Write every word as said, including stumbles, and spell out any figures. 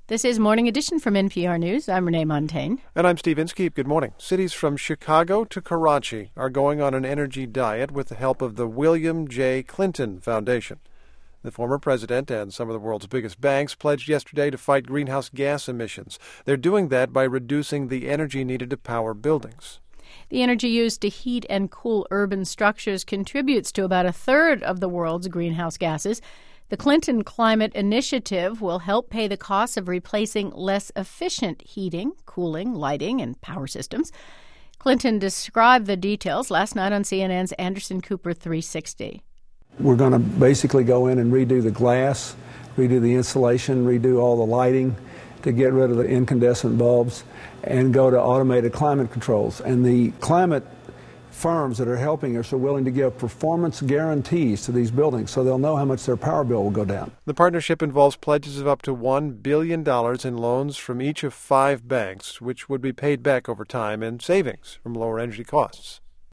This is Morning Edition from N P R News. I'm Renee Montaigne. And I'm Steve Inskeep. Good morning. Cities from Chicago to Karachi are going on an energy diet with the help of the William J. Clinton Foundation. The former president and some of the world's biggest banks pledged yesterday to fight greenhouse gas emissions. They're doing that by reducing the energy needed to power buildings. The energy used to heat and cool urban structures contributes to about a third of the world's greenhouse gases. The Clinton Climate Initiative will help pay the costs of replacing less efficient heating, cooling, lighting, and power systems. Clinton described the details last night on C N N's Anderson Cooper three sixty. We're going to basically go in and redo the glass, redo the insulation, redo all the lighting to get rid of the incandescent bulbs and go to automated climate controls. And the climate firms that are helping us are willing to give performance guarantees to these buildings so they'll know how much their power bill will go down. The partnership involves pledges of up to one billion dollars in loans from each of five banks, which would be paid back over time, and savings from lower energy costs.